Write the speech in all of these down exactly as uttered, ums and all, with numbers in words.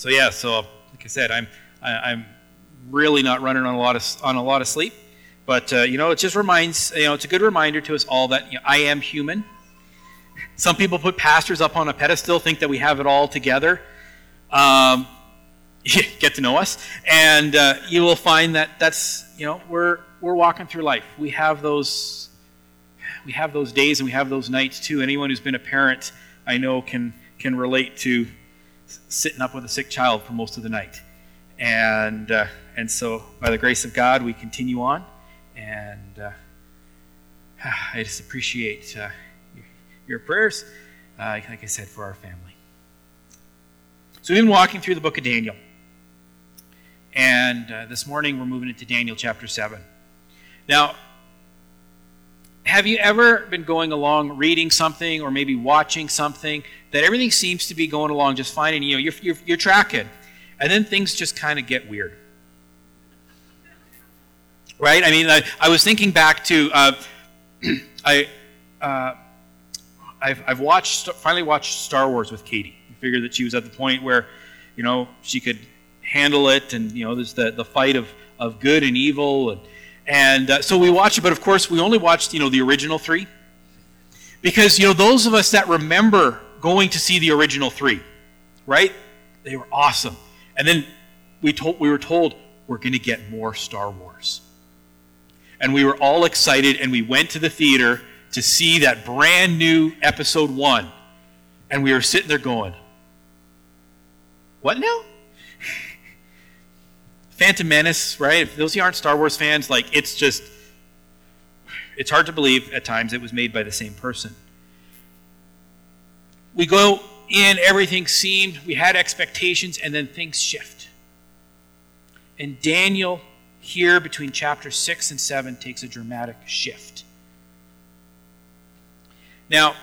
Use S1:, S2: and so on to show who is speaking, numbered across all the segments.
S1: So yeah, so like I said, I'm I, I'm really not running on a lot of on a lot of sleep, but uh, you know, it just reminds you know, it's a good reminder to us all that you know, I am human. Some people put pastors up on a pedestal, think that we have it all together. Um, get to know us, and uh, you will find that that's you know we're we're walking through life. We have those we have those days and we have those nights too. Anyone who's been a parent, I know, can can relate to sitting up with a sick child for most of the night. And uh, and so, by the grace of God, we continue on. And uh, I just appreciate uh, your, your prayers, uh, like I said, for our family. So we've been walking through the book of Daniel. And uh, this morning, we're moving into Daniel chapter seven. Now, have you ever been going along reading something or maybe watching something that everything seems to be going along just fine and you know, you're, you're, you're tracking, and then things just kind of get weird? Right? I mean, I, I was thinking back to, uh, I, uh, I've, I've watched, finally watched Star Wars with Katie. I figured that she was at the point where, you know, she could handle it, and, you know, there's the, the fight of, of good and evil, and And uh, so we watched it, but of course we only watched, you know, the original three. Because, you know, those of us that remember going to see the original three, right? They were awesome. And then we told we were told we're going to get more Star Wars. And we were all excited, and we went to the theater to see that brand new episode one. And we were sitting there going, what now? Phantom Menace, right? If those of you aren't Star Wars fans, like, it's just, it's hard to believe at times it was made by the same person. We go in, everything seemed, we had expectations, and then things shift. And Daniel, here between chapter six and seven, takes a dramatic shift. Now,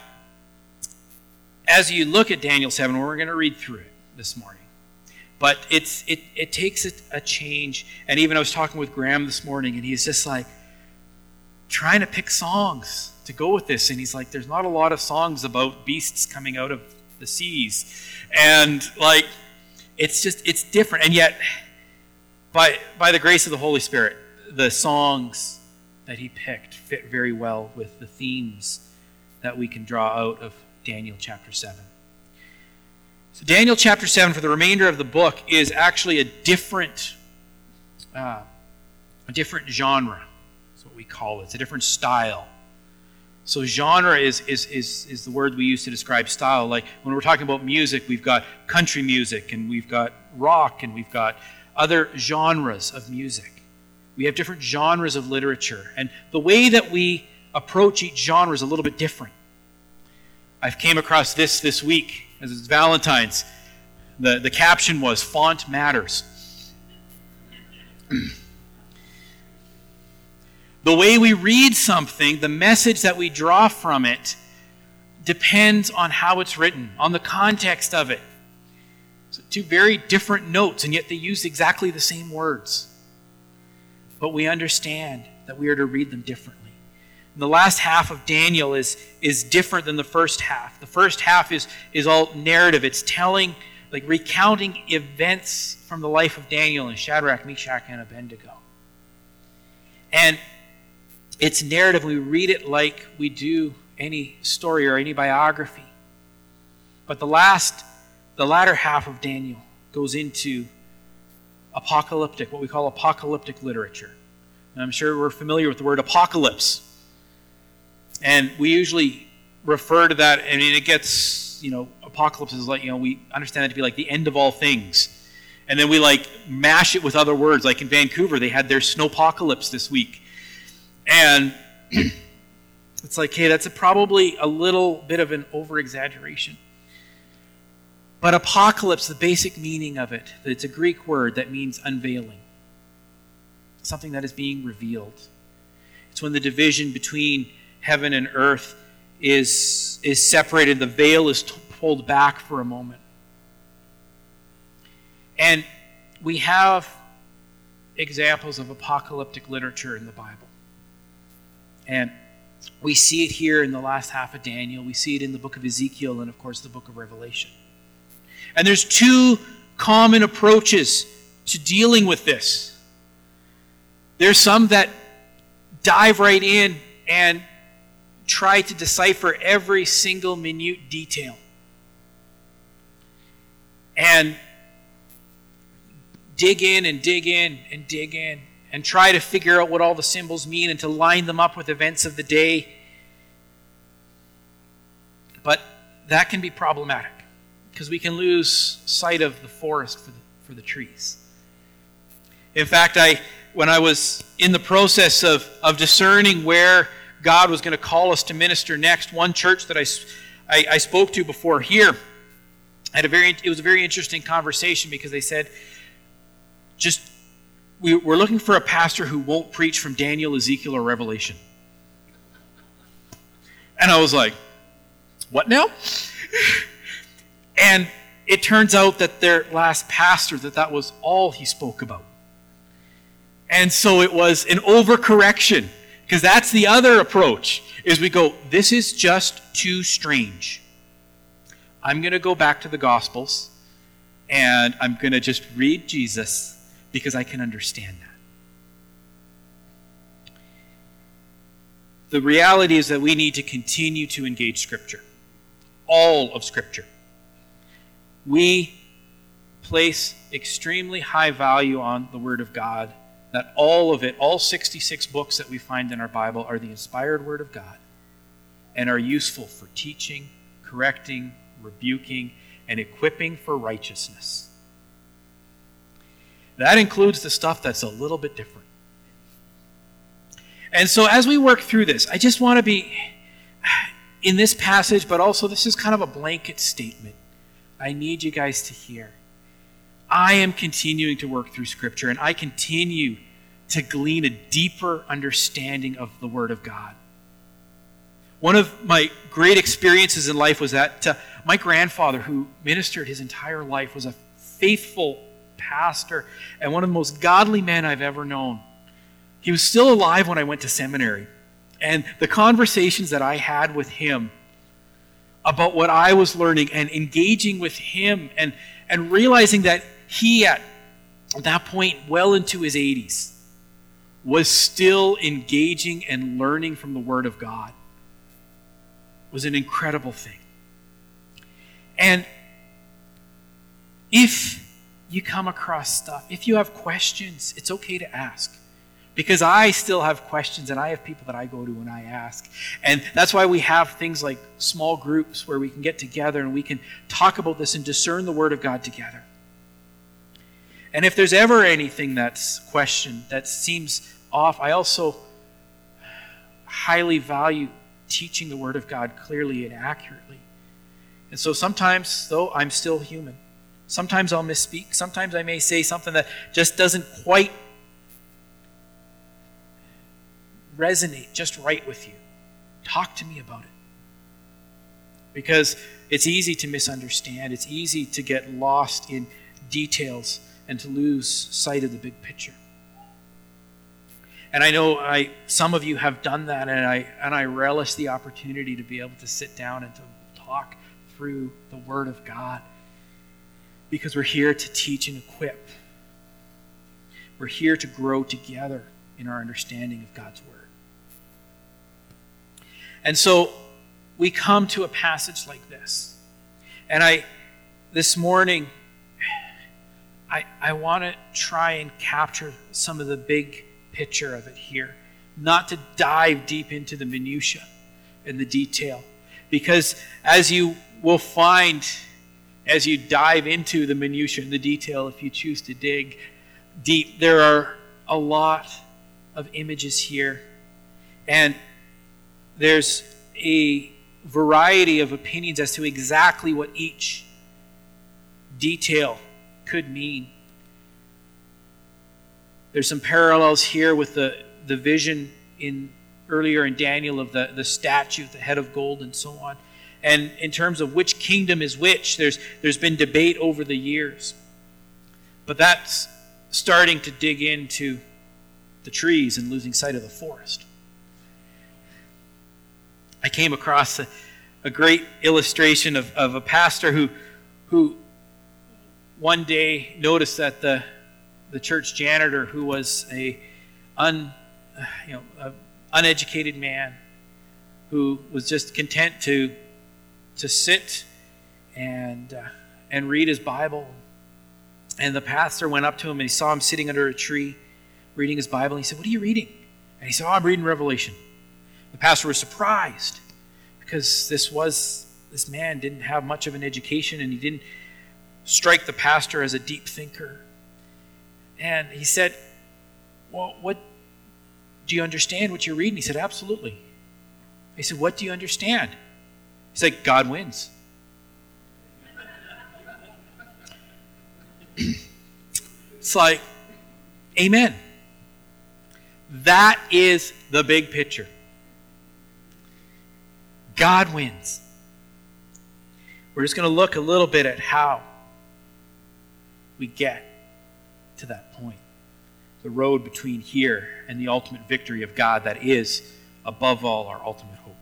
S1: as you look at Daniel seven, we're going to read through it this morning. But it's it it takes a, a change. And even I was talking with Graham this morning, and he's just like trying to pick songs to go with this. And he's like, there's not a lot of songs about beasts coming out of the seas. And like, it's just, it's different. And yet, by by the grace of the Holy Spirit, the songs that he picked fit very well with the themes that we can draw out of Daniel chapter seven. So Daniel chapter seven, for the remainder of the book, is actually a different, uh, a different genre. That's what we call it. It's a different style. So genre is, is, is, is the word we use to describe style. Like when we're talking about music, we've got country music, and we've got rock, and we've got other genres of music. We have different genres of literature. And the way that we approach each genre is a little bit different. I've came across this this week. As it's Valentine's, the, the caption was, "Font matters." The way we read something, the message that we draw from it, depends on how it's written, on the context of it. So two very different notes, and yet they use exactly the same words. But we understand that we are to read them differently. And the last half of Daniel is, is different than the first half. The first half is, is all narrative. It's telling, like recounting events from the life of Daniel and Shadrach, Meshach, and Abednego. And it's narrative. We read it like we do any story or any biography. But the last, the latter half of Daniel goes into apocalyptic, what we call apocalyptic literature. And I'm sure we're familiar with the word apocalypse. And we usually refer to that, I mean, it gets, you know, apocalypse is like, you know, we understand that to be like the end of all things. And then we like mash it with other words. Like in Vancouver, they had their snowpocalypse this week. And it's like, hey, that's a, probably a little bit of an over-exaggeration. But apocalypse, the basic meaning of it, it's a Greek word that means unveiling. Something that is being revealed. It's when the division between heaven and earth is, is separated. The veil is pulled back for a moment. And we have examples of apocalyptic literature in the Bible. And we see it here in the last half of Daniel. We see it in the book of Ezekiel and, of course, the book of Revelation. And there's two common approaches to dealing with this. There's some that dive right in and try to decipher every single minute detail. And dig in and dig in and dig in and try to figure out what all the symbols mean and to line them up with events of the day. But that can be problematic because we can lose sight of the forest for the, for the trees. In fact, I when I was in the process of, of discerning where God was going to call us to minister next, one church that I, I, I spoke to before here, had a very it was a very interesting conversation because they said, just we, we're looking for a pastor who won't preach from Daniel, Ezekiel, or Revelation. And I was like, what now? And it turns out that their last pastor, that that was all he spoke about. And so it was an overcorrection, because that's the other approach, is we go, this is just too strange. I'm going to go back to the Gospels, and I'm going to just read Jesus, because I can understand that. The reality is that we need to continue to engage Scripture. All of Scripture. We place extremely high value on the Word of God, that all of it, all sixty-six books that we find in our Bible are the inspired Word of God and are useful for teaching, correcting, rebuking, and equipping for righteousness. That includes the stuff that's a little bit different. And so as we work through this, I just want to be, in this passage, but also this is kind of a blanket statement. I need you guys to hear. I am continuing to work through Scripture, and I continue to glean a deeper understanding of the Word of God. One of my great experiences in life was that uh, my grandfather, who ministered his entire life, was a faithful pastor and one of the most godly men I've ever known. He was still alive when I went to seminary. And the conversations that I had with him about what I was learning and engaging with him and, and realizing that he, at that point, well into his eighties, was still engaging and learning from the Word of God, was an incredible thing. And if you come across stuff, if you have questions, it's okay to ask. Because I still have questions, and I have people that I go to when I ask. And that's why we have things like small groups where we can get together and we can talk about this and discern the Word of God together. And if there's ever anything that's questioned, that seems off, I also highly value teaching the Word of God clearly and accurately. And so sometimes, though, I'm still human. Sometimes I'll misspeak. Sometimes I may say something that just doesn't quite resonate just right with you. Talk to me about it. Because it's easy to misunderstand. It's easy to get lost in details and to lose sight of the big picture. And I know I some of you have done that, and I and I relish the opportunity to be able to sit down and to talk through the Word of God, because we're here to teach and equip. We're here to grow together in our understanding of God's Word. And so we come to a passage like this. And I, this morning, I, I want to try and capture some of the big picture of it here. Not to dive deep into the minutia and the detail. Because as you will find, as you dive into the minutia and the detail, if you choose to dig deep, there are a lot of images here. And there's a variety of opinions as to exactly what each detail could mean. There's some parallels here with the, the vision in earlier in Daniel of the, the statue, the head of gold, and so on. And in terms of which kingdom is which, there's there's been debate over the years. But that's starting to dig into the trees and losing sight of the forest. I came across a, a great illustration of, of a pastor who, who one day noticed that the the church janitor, who was a un, you know, a uneducated man, who was just content to to sit and uh, and read his Bible. And the pastor went up to him and he saw him sitting under a tree reading his Bible. And he said, "What are you reading?" And he said, "Oh, I'm reading Revelation." The pastor was surprised because this was this man didn't have much of an education and he didn't strike the pastor as a deep thinker. And he said, "Well, what do you understand what you're reading?" He said, "Absolutely." He said, "What do you understand?" He said, "God wins." It's like, amen. That is the big picture. God wins. We're just going to look a little bit at how we get to that point. The road between here and the ultimate victory of God that is, above all, our ultimate hope.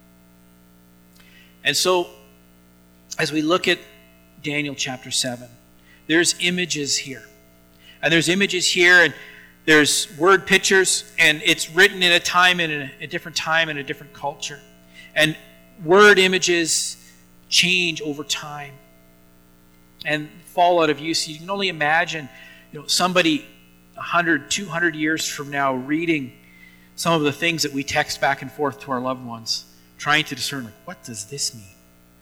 S1: And so, as we look at Daniel chapter seven, there's images here. And there's images here, and there's word pictures, and it's written in a time, in a, a different time, in a different culture. And word images change over time and fall out of use. You can only imagine, you know, somebody one hundred, two hundred years from now reading some of the things that we text back and forth to our loved ones, trying to discern, like, what does this mean?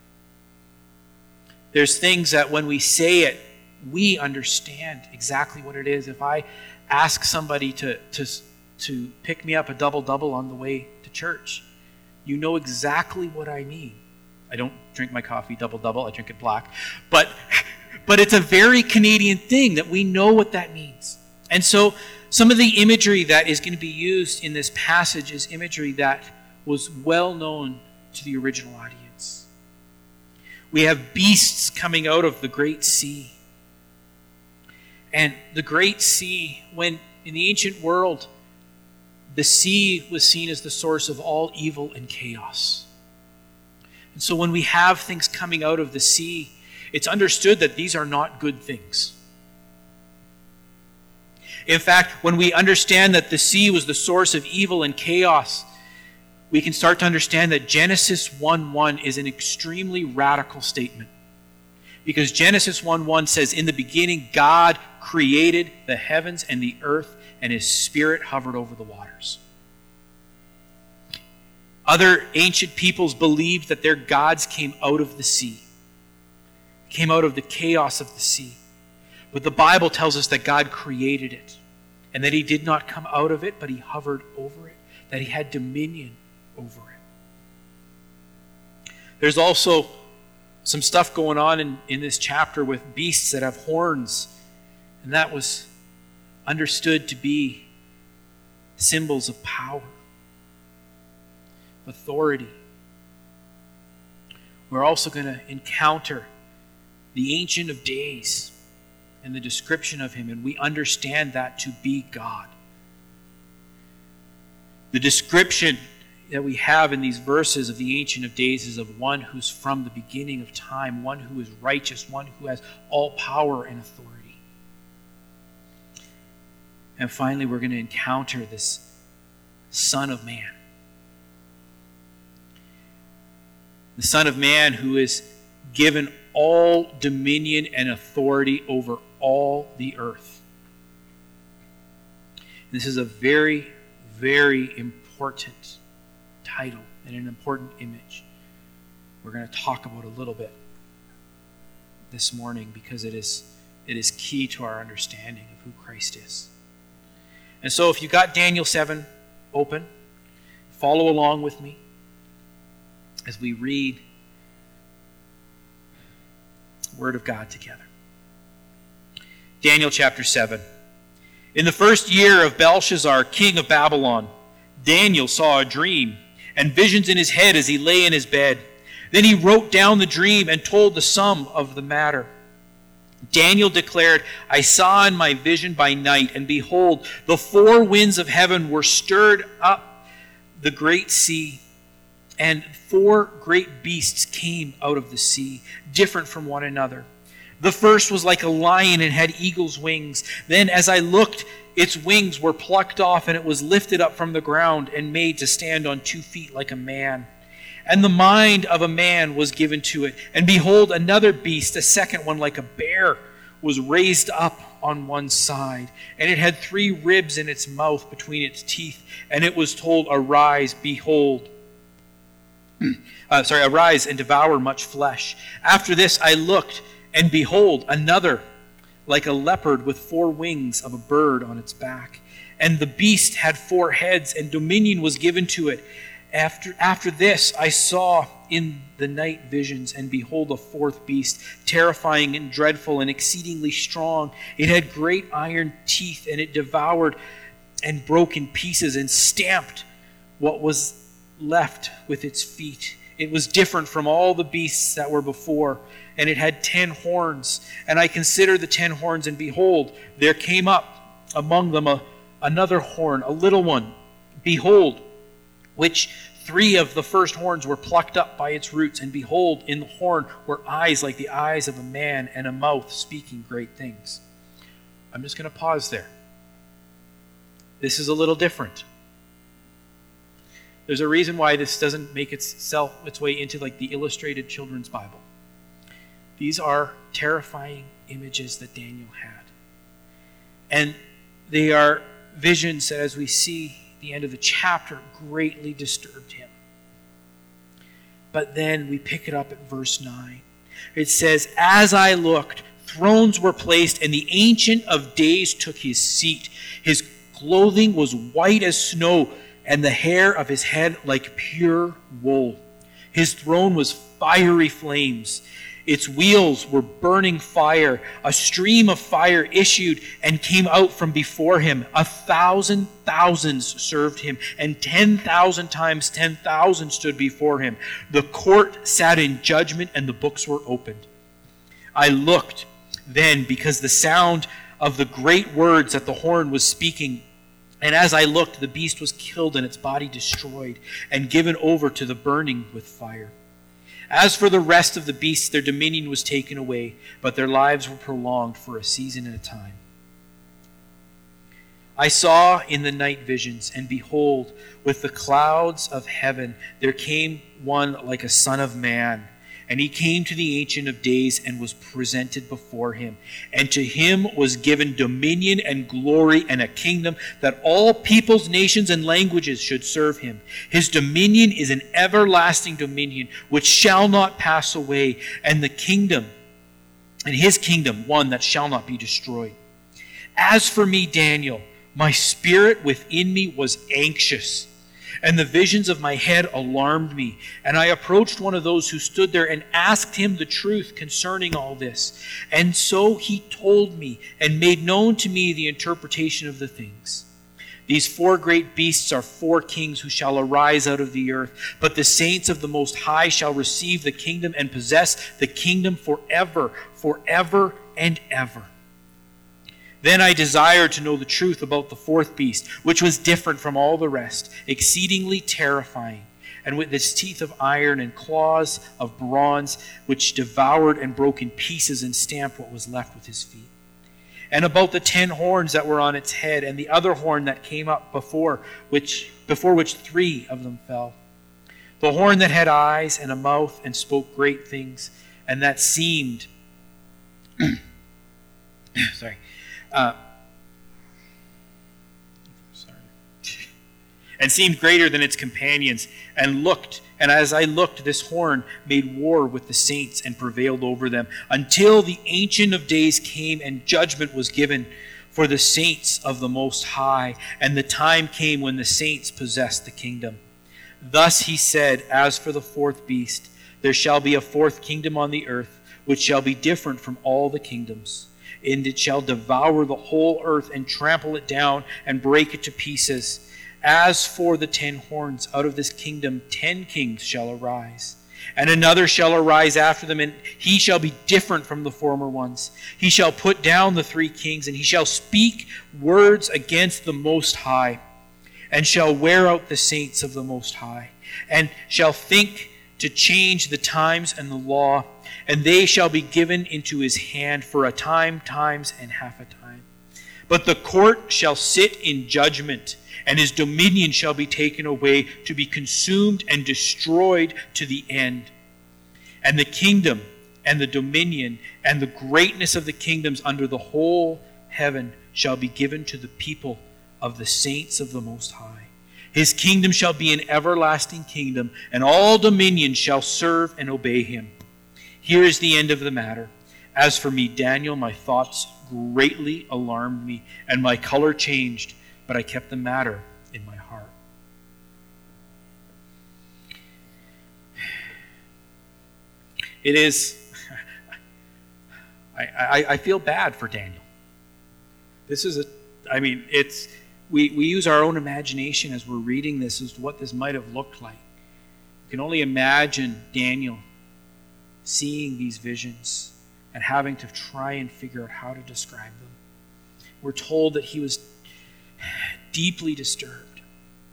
S1: There's things that when we say it, we understand exactly what it is. If I ask somebody to, to, to pick me up a double-double on the way to church, you know exactly what I mean. I don't drink my coffee double-double, I drink it black. But, but it's a very Canadian thing that we know what that means. And so some of the imagery that is going to be used in this passage is imagery that was well known to the original audience. We have beasts coming out of the great sea. And the great sea, when in the ancient world, the sea was seen as the source of all evil and chaos. And so when we have things coming out of the sea, it's understood that these are not good things. In fact, when we understand that the sea was the source of evil and chaos, we can start to understand that Genesis one one is an extremely radical statement. Because Genesis one one says, "In the beginning, God created the heavens and the earth, and His Spirit hovered over the waters." Other ancient peoples believed that their gods came out of the sea, came out of the chaos of the sea. But the Bible tells us that God created it, and that He did not come out of it, but He hovered over it, that He had dominion over it. There's also some stuff going on in, in this chapter with beasts that have horns, and that was understood to be symbols of power, authority. We're also going to encounter the Ancient of Days and the description of Him, and we understand that to be God. The description that we have in these verses of the Ancient of Days is of one who's from the beginning of time, one who is righteous, one who has all power and authority. And finally, we're going to encounter this Son of Man. The Son of Man who is given all dominion and authority over all the earth. This is a very, very important title and an important image we're going to talk about a little bit this morning, because it is it is key to our understanding of who Christ is. And so if you've got Daniel seven open, follow along with me as we read the Word of God together. Daniel chapter seven. In the first year of Belshazzar, king of Babylon, Daniel saw a dream and visions in his head as he lay in his bed. Then he wrote down the dream and told the sum of the matter. Daniel declared, "I saw in my vision by night, and behold, the four winds of heaven were stirred up the great sea, and four great beasts came out of the sea, different from one another. The first was like a lion and had eagle's wings. Then as I looked, its wings were plucked off, and it was lifted up from the ground and made to stand on two feet like a man. And the mind of a man was given to it. And behold, another beast, a second one like a bear, was raised up on one side. And it had three ribs in its mouth between its teeth. And it was told, Arise, behold. uh, sorry, arise and devour much flesh. After this I looked, and behold, another, like a leopard with four wings of a bird on its back. And the beast had four heads, and dominion was given to it. After, after this I saw in the night visions, and behold, a fourth beast, terrifying and dreadful and exceedingly strong. It had great iron teeth, and it devoured and broke in pieces and stamped what was left with its feet. It was different from all the beasts that were before, and it had ten horns. And I considered the ten horns, and behold, there came up among them a, another horn, a little one. Behold, which three of the first horns were plucked up by its roots, and behold, in the horn were eyes like the eyes of a man, and a mouth speaking great things. I'm just going to pause there. This is a little different. There's a reason why this doesn't make itself its way into like the illustrated children's Bible. These are terrifying images that Daniel had. And they are visions that, as we see the end of the chapter, greatly disturbed him. But then we pick it up at verse nine. It says, As I looked, thrones were placed, and the Ancient of Days took his seat. His clothing was white as snow, and the hair of his head like pure wool. His throne was fiery flames. Its wheels were burning fire. A stream of fire issued and came out from before him. A thousand thousands served him, and ten thousand times ten thousand stood before him. The court sat in judgment, and the books were opened. I looked then, because the sound of the great words that the horn was speaking, and as I looked, the beast was killed and its body destroyed and given over to the burning with fire. As for the rest of the beasts, their dominion was taken away, but their lives were prolonged for a season and a time. I saw in the night visions, and behold, with the clouds of heaven there came one like a son of man. And he came to the Ancient of Days and was presented before him. And to him was given dominion and glory and a kingdom, that all peoples, nations, and languages should serve him. His dominion is an everlasting dominion which shall not pass away, and the kingdom, and his kingdom, one that shall not be destroyed. As for me, Daniel, my spirit within me was anxious, and the visions of my head alarmed me. And I approached one of those who stood there and asked him the truth concerning all this. And so he told me and made known to me the interpretation of the things. These four great beasts are four kings who shall arise out of the earth. But the saints of the Most High shall receive the kingdom and possess the kingdom forever, forever and ever. Then I desired to know the truth about the fourth beast, which was different from all the rest, exceedingly terrifying, and with its teeth of iron and claws of bronze, which devoured and broke in pieces and stamped what was left with his feet. And about the ten horns that were on its head, and the other horn that came up before which before which three of them fell. The horn that had eyes and a mouth and spoke great things, and that seemed sorry. Uh, sorry. and seemed greater than its companions, and looked, and as I looked, this horn made war with the saints and prevailed over them, until the Ancient of Days came and judgment was given for the saints of the Most High, and the time came when the saints possessed the kingdom. Thus he said, As for the fourth beast, there shall be a fourth kingdom on the earth, which shall be different from all the kingdoms. And it shall devour the whole earth and trample it down and break it to pieces. As for the ten horns, out of this kingdom ten kings shall arise. And another shall arise after them, and he shall be different from the former ones. He shall put down the three kings, and he shall speak words against the Most High, and shall wear out the saints of the Most High, and shall think to change the times and the law, and they shall be given into his hand for a time, times, and half a time. But the court shall sit in judgment, and his dominion shall be taken away, to be consumed and destroyed to the end. And the kingdom and the dominion and the greatness of the kingdoms under the whole heaven shall be given to the people of the saints of the Most High. His kingdom shall be an everlasting kingdom, and all dominions shall serve and obey him. Here is the end of the matter. As for me, Daniel, my thoughts greatly alarmed me, and my color changed, but I kept the matter in my heart. It is, I, I, I feel bad for Daniel. This is a, I mean, it's, we, we use our own imagination as we're reading this as to what this might have looked like. You can only imagine Daniel seeing these visions and having to try and figure out how to describe them. We're told that he was deeply disturbed.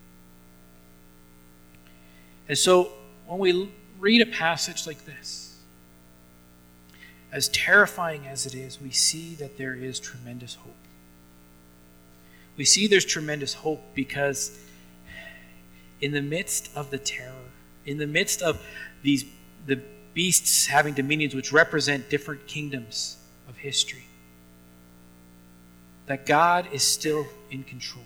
S1: And so when we read a passage like this, as terrifying as it is, we see that there is tremendous hope. We see there's tremendous hope because in the midst of the terror, in the midst of these the beasts having dominions which represent different kingdoms of history, that God is still in control.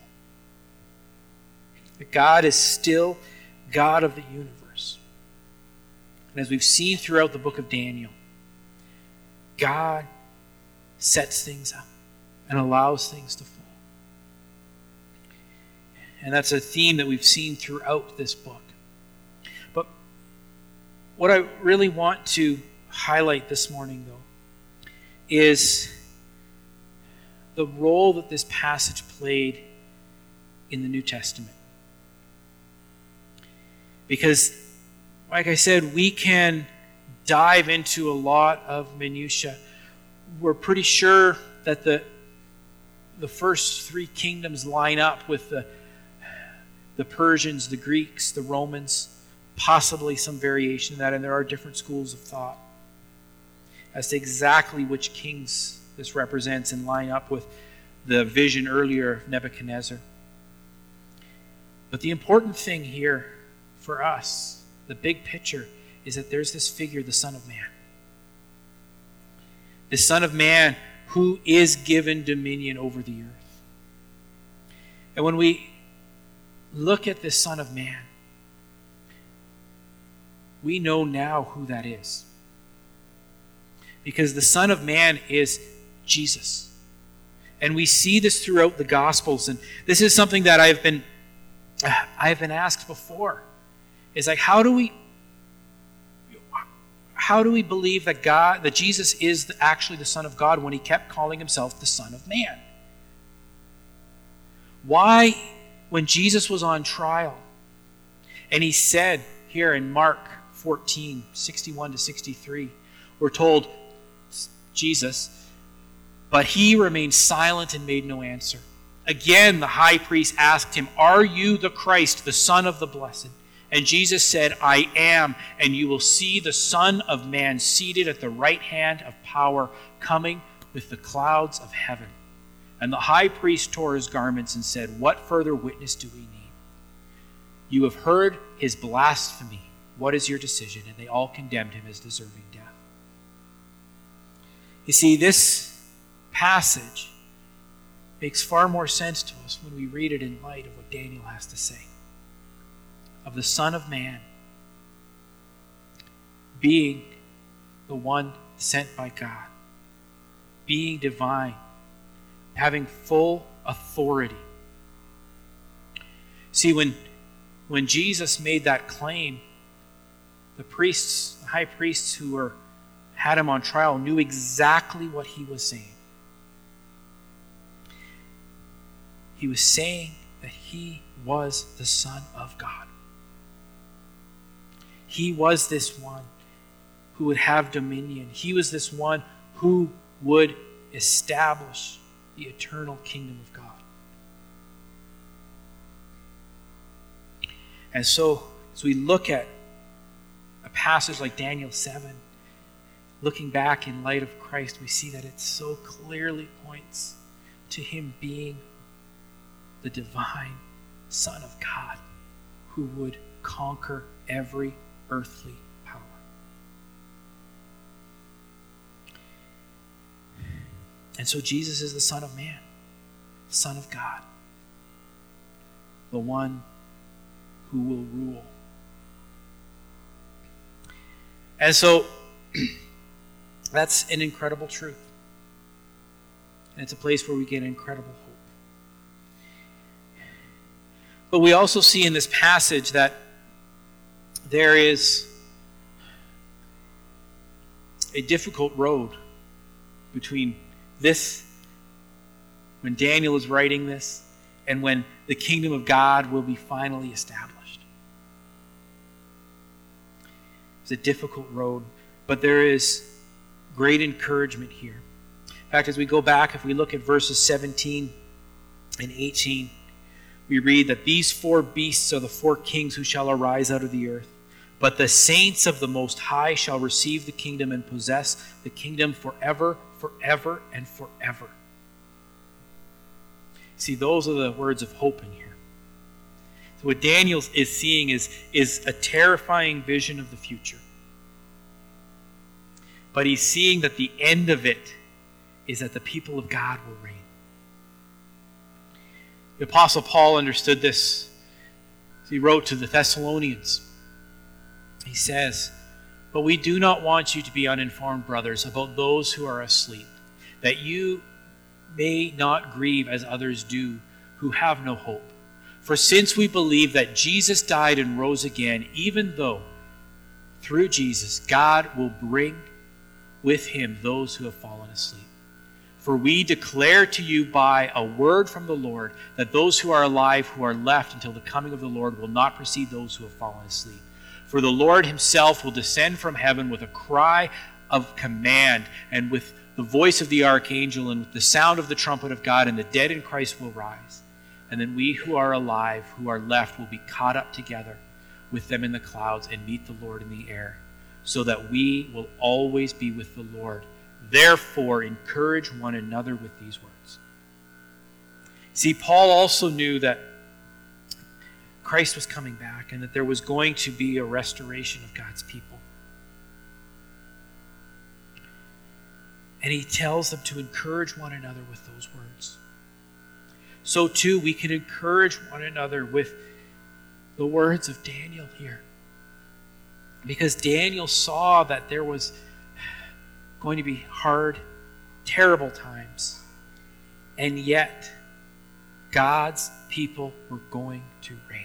S1: That God is still God of the universe. And as we've seen throughout the book of Daniel, God sets things up and allows things to fall. And that's a theme that we've seen throughout this book. But what I really want to highlight this morning, though, is the role that this passage played in the New Testament. Because, like I said, we can dive into a lot of minutiae. We're pretty sure that the, the first three kingdoms line up with the the Persians, the Greeks, the Romans, possibly some variation of that, and there are different schools of thought as to exactly which kings this represents and line up with the vision earlier of Nebuchadnezzar. But the important thing here for us, the big picture, is that there's this figure, the Son of Man. The Son of Man who is given dominion over the earth. And when we look at this Son of Man, we know now who that is. Because the Son of Man is Jesus. And we see this throughout the Gospels. And this is something that I've been I've been asked before. Is like, how do we how do we believe that God, that Jesus is actually the Son of God when he kept calling himself the Son of Man? Why, when Jesus was on trial, and he said here in Mark fourteen, sixty-one to sixty-three, we're told, Jesus, but he remained silent and made no answer. Again, the high priest asked him, "Are you the Christ, the Son of the Blessed?" And Jesus said, "I am, and you will see the Son of Man seated at the right hand of power, coming with the clouds of heaven." And the high priest tore his garments and said, "What further witness do we need? You have heard his blasphemy. What is your decision?" And they all condemned him as deserving death. You see, this passage makes far more sense to us when we read it in light of what Daniel has to say. Of the Son of Man being the one sent by God, being divine, having full authority. See, when, when Jesus made that claim, the priests, the high priests who were had him on trial knew exactly what he was saying. He was saying that he was the Son of God. He was this one who would have dominion. He was this one who would establish the eternal kingdom of God. And so, as we look at a passage like Daniel seven, looking back in light of Christ, we see that it so clearly points to him being the divine Son of God who would conquer every earthly power. And so Jesus is the Son of Man, the Son of God, the one who will rule. And so that's an incredible truth. And it's a place where we get incredible hope. But we also see in this passage that there is a difficult road between this, when Daniel is writing this, and when the kingdom of God will be finally established. It's a difficult road, but there is great encouragement here. In fact, as we go back, if we look at verses seventeen and eighteen, we read that these four beasts are the four kings who shall arise out of the earth. But the saints of the Most High shall receive the kingdom and possess the kingdom forever, forever, and forever. See, those are the words of hope in here. So what Daniel is seeing is, is a terrifying vision of the future. But he's seeing that the end of it is that the people of God will reign. The Apostle Paul understood this. He wrote to the Thessalonians. He says, "But we do not want you to be uninformed, brothers, about those who are asleep, that you may not grieve as others do, who have no hope. For since we believe that Jesus died and rose again, even though through Jesus God will bring with him those who have fallen asleep. For we declare to you by a word from the Lord that those who are alive, who are left until the coming of the Lord, will not precede those who have fallen asleep. For the Lord himself will descend from heaven with a cry of command, and with the voice of the archangel, and with the sound of the trumpet of God, and the dead in Christ will rise. And then we who are alive, who are left, will be caught up together with them in the clouds and meet the Lord in the air, so that we will always be with the Lord. Therefore, encourage one another with these words." See, Paul also knew that Christ was coming back and that there was going to be a restoration of God's people. And he tells them to encourage one another with those words. So too, we can encourage one another with the words of Daniel here. Because Daniel saw that there was going to be hard, terrible times. And yet, God's people were going to reign.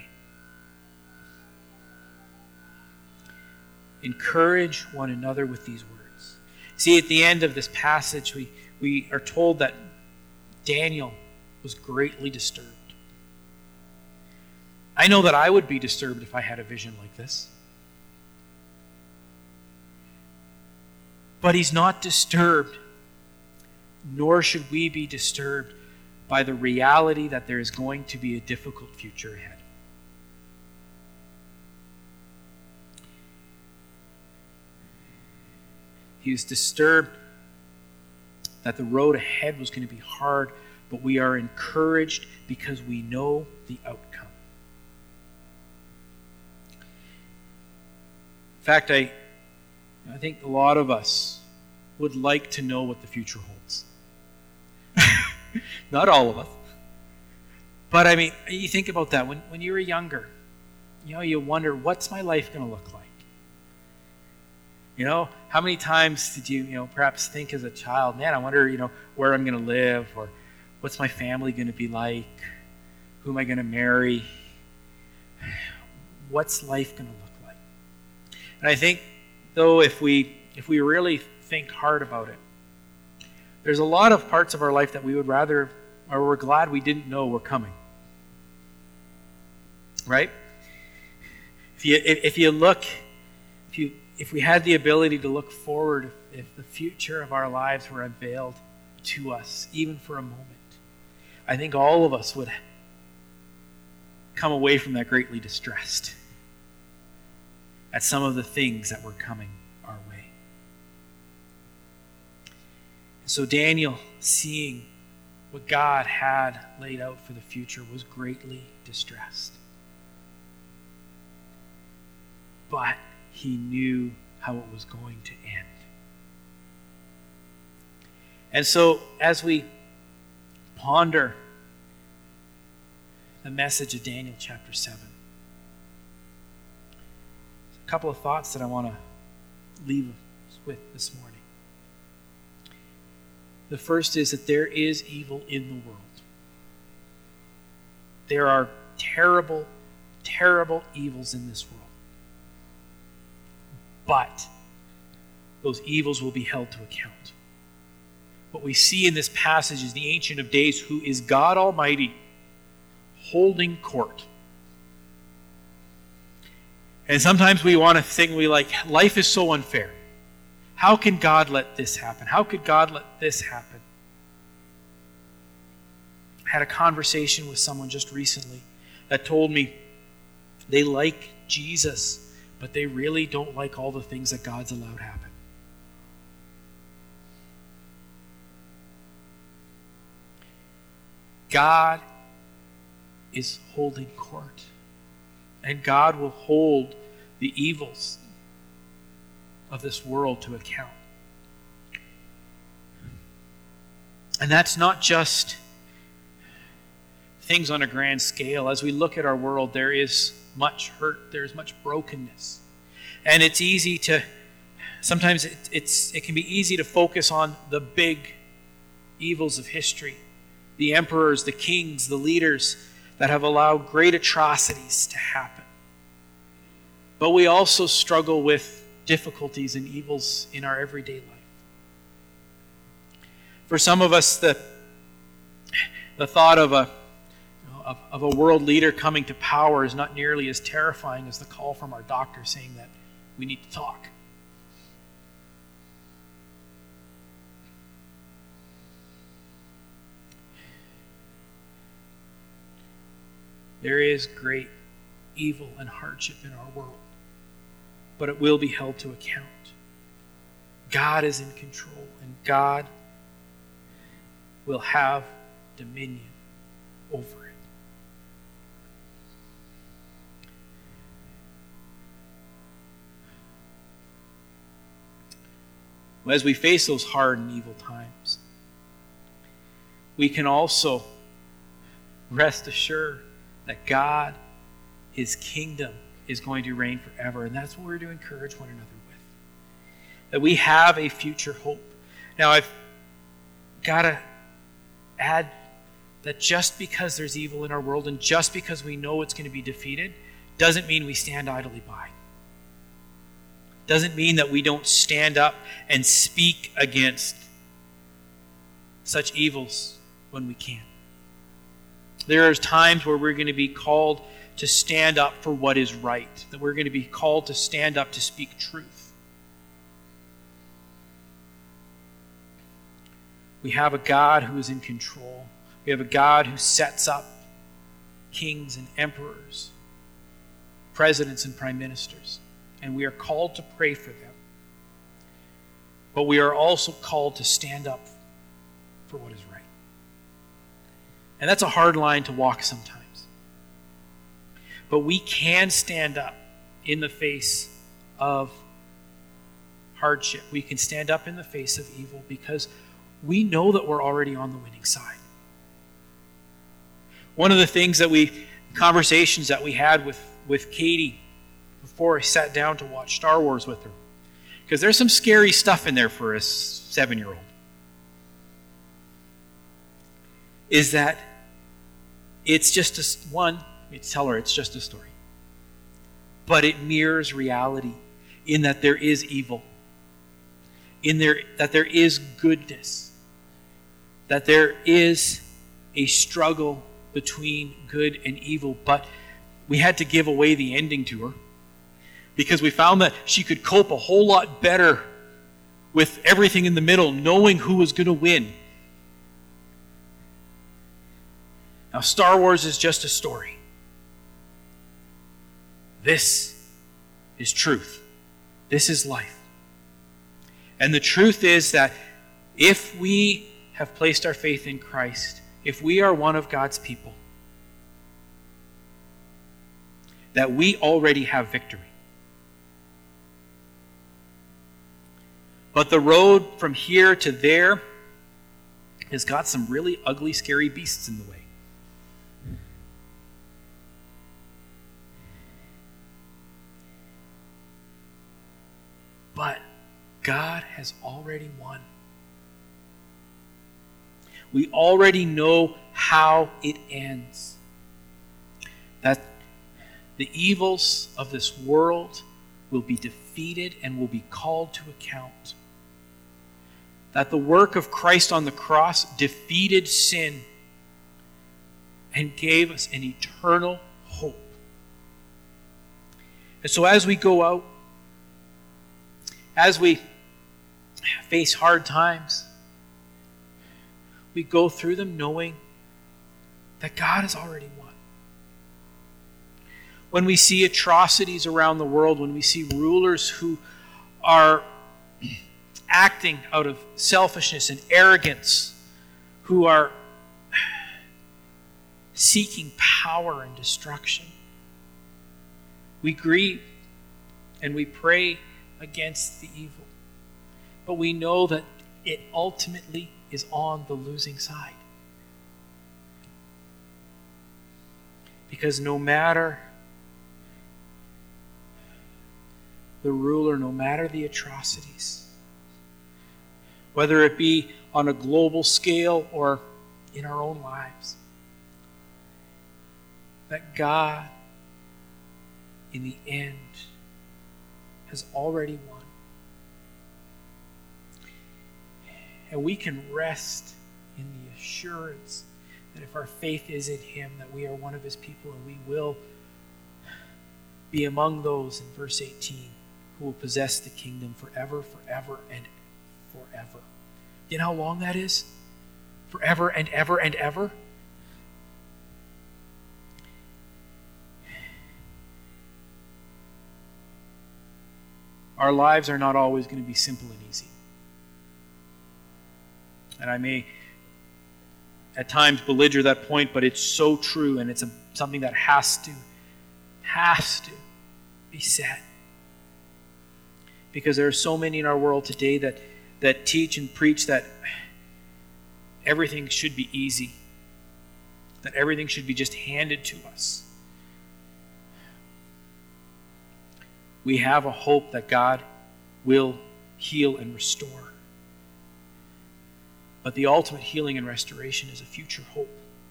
S1: Encourage one another with these words. See, at the end of this passage, we, we are told that Daniel was greatly disturbed. I know that I would be disturbed if I had a vision like this. But he's not disturbed, nor should we be disturbed by the reality that there is going to be a difficult future ahead. He was disturbed that the road ahead was going to be hard, but we are encouraged because we know the outcome. In fact, I I think a lot of us would like to know what the future holds. Not all of us. But I mean, you think about that. When, when you were younger, you know, you wonder, what's my life going to look like? You know, how many times did you, you know, perhaps think as a child, man, I wonder, you know, where I'm going to live, or what's my family going to be like? Who am I going to marry? What's life going to look like? And I think, though, if we if we really think hard about it, there's a lot of parts of our life that we would rather, or we're glad we didn't know were coming. Right? If you if, if you look, if you if we had the ability to look forward, if, if the future of our lives were unveiled to us, even for a moment, I think all of us would come away from that greatly distressed. at some of the things that were coming our way. So Daniel, seeing what God had laid out for the future, was greatly distressed. But he knew how it was going to end. And so, as we ponder the message of Daniel chapter seven, a couple of thoughts that I want to leave us with this morning. The first is that there is evil in the world. There are terrible, terrible evils in this world. But those evils will be held to account. What we see in this passage is the Ancient of Days, who is God Almighty, holding court. And sometimes we want to think, we like, life is so unfair. How can God let this happen? How could God let this happen? I had a conversation with someone just recently that told me they like Jesus, but they really don't like all the things that God's allowed happen. God is holding court, and God will hold the evils of this world to account. And that's not just things on a grand scale. As we look at our world, there is much hurt, there is much brokenness. And it's easy to, sometimes it, it's, it can be easy to focus on the big evils of history. The emperors, the kings, the leaders that have allowed great atrocities to happen. But we also struggle with difficulties and evils in our everyday life. For some of us, the, the thought of a, of, of a world leader coming to power is not nearly as terrifying as the call from our doctor saying that we need to talk. There is great evil and hardship in our world, but it will be held to account. God is in control, and God will have dominion over it. As we face those hard and evil times, we can also rest assured that God, His kingdom, is going to reign forever. And that's what we're to encourage one another with. That we have a future hope. Now, I've got to add that just because there's evil in our world and just because we know it's going to be defeated, doesn't mean we stand idly by. Doesn't mean that we don't stand up and speak against such evils when we can. There are times where we're going to be called to stand up for what is right, that we're going to be called to stand up to speak truth. We have a God who is in control. We have a God who sets up kings and emperors, presidents and prime ministers, and we are called to pray for them. But we are also called to stand up for what is right. And that's a hard line to walk sometimes. But we can stand up in the face of hardship. We can stand up in the face of evil because we know that we're already on the winning side. One of the things that we, conversations that we had with, with Katie before I sat down to watch Star Wars with her, because there's some scary stuff in there for a seven-year-old, is that it's just a, one, we tell her it's just a story. But it mirrors reality in that there is evil, in there that there is goodness, that there is a struggle between good and evil. But we had to give away the ending to her because we found that she could cope a whole lot better with everything in the middle, knowing who was going to win. Now, Star Wars is just a story. This is truth. This is life. And the truth is that if we have placed our faith in Christ, if we are one of God's people, that we already have victory. But the road from here to there has got some really ugly, scary beasts in the way. But God has already won. We already know how it ends. That the evils of this world will be defeated and will be called to account. That the work of Christ on the cross defeated sin and gave us an eternal hope. And so as we go out, as we face hard times, we go through them knowing that God has already won. When we see atrocities around the world, when we see rulers who are acting out of selfishness and arrogance, who are seeking power and destruction, we grieve and we pray against the evil. But we know that it ultimately is on the losing side. Because no matter the ruler, no matter the atrocities, whether it be on a global scale or in our own lives, that God, in the end, has already won. And we can rest in the assurance that if our faith is in Him, that we are one of His people, and we will be among those in verse eighteen who will possess the kingdom forever, forever, and forever. You know how long that is? Forever and ever and ever? Our lives are not always going to be simple and easy. And I may at times belliger that point, but it's so true, and it's a, something that has to, has to be said. Because there are so many in our world today that, that teach and preach that everything should be easy, that everything should be just handed to us. We have a hope that God will heal and restore. But the ultimate healing and restoration is a future hope.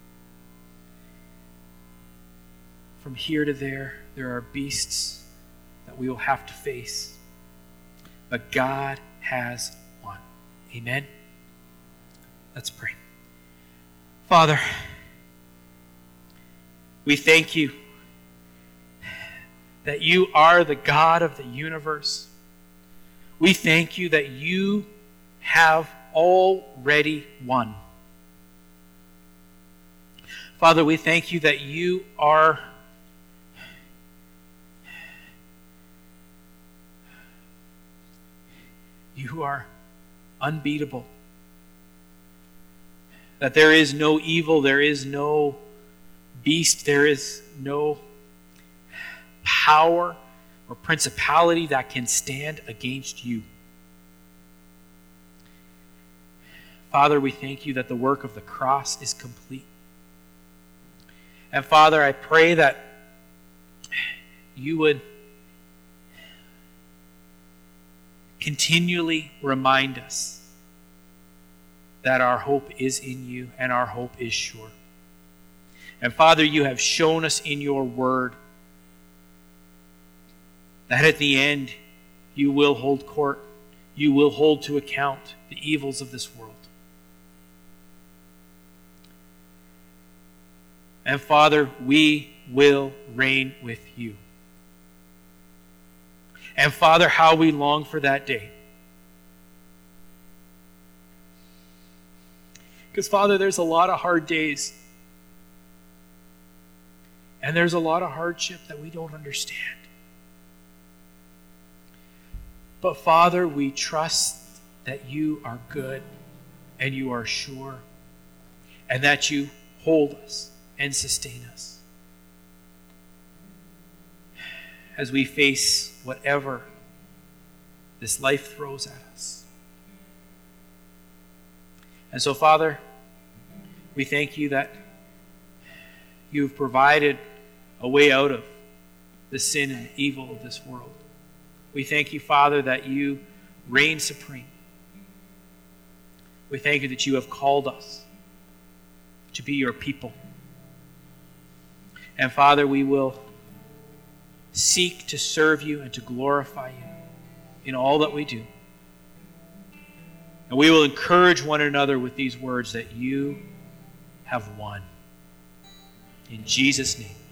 S1: From here to there, there are beasts that we will have to face. But God has won. Amen? Let's pray. Father, we thank you that you are the God of the universe. We thank you that you have already won. Father, we thank you that you are you are unbeatable. That there is no evil, there is no beast, there is no power or principality that can stand against you. Father, we thank you that the work of the cross is complete. And Father, I pray that you would continually remind us that our hope is in you and our hope is sure. And Father, you have shown us in your word that at the end you will hold court, you will hold to account the evils of this world. And Father, we will reign with you. And Father, how we long for that day. Because Father, there's a lot of hard days. And there's a lot of hardship that we don't understand. But Father, we trust that you are good and you are sure, and that you hold us and sustain us as we face whatever this life throws at us. And so, Father, we thank you that you've provided a way out of the sin and evil of this world. We thank you, Father, that you reign supreme. We thank you that you have called us to be your people. And Father, we will seek to serve you and to glorify you in all that we do. And we will encourage one another with these words that you have won. In Jesus' name.